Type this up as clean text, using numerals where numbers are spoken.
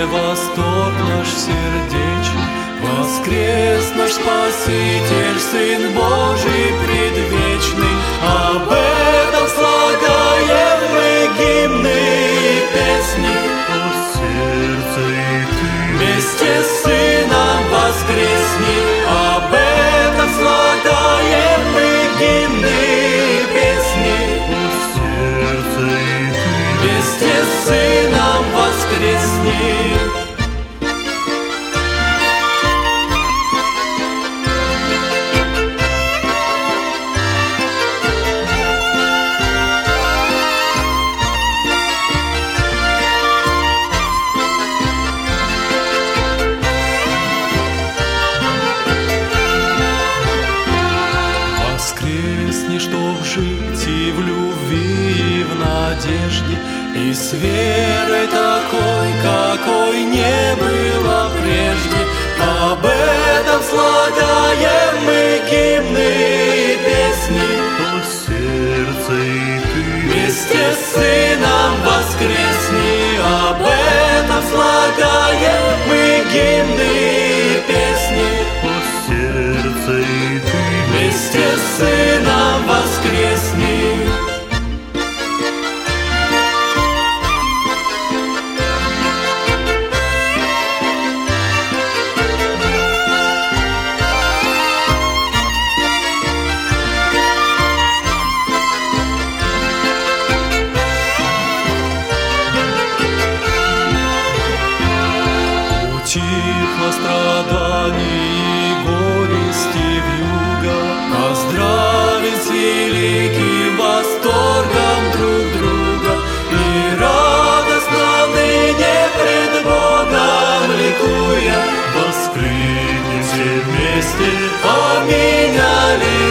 восторг наш сердечный, воскрес наш Спаситель, Сын Божий предвечный. Об этом слагаем мы гимны и песни. О сердце и ты Вместе с Сыном воскресни. Об этом слагаем мы гимны и песни. О сердце и ты Вместе с Сыном воскресни. Воскресни, чтоб жить и в любви, и в надежде, и с верой такой, какой не было прежде. Об этом слагаем мы гимны и песни. О сердце и ты Вместе с Сыном воскресни. Об этом слагаем мы гимны и песни. О сердце и ты Вместе с Сыном воскресни. Утихло страдание и горести вьюга, поздравить с великим восторгом друг друга. И радостно ныне пред Богом ликуя, воскликнем все вместе. аминь, аллилуйя.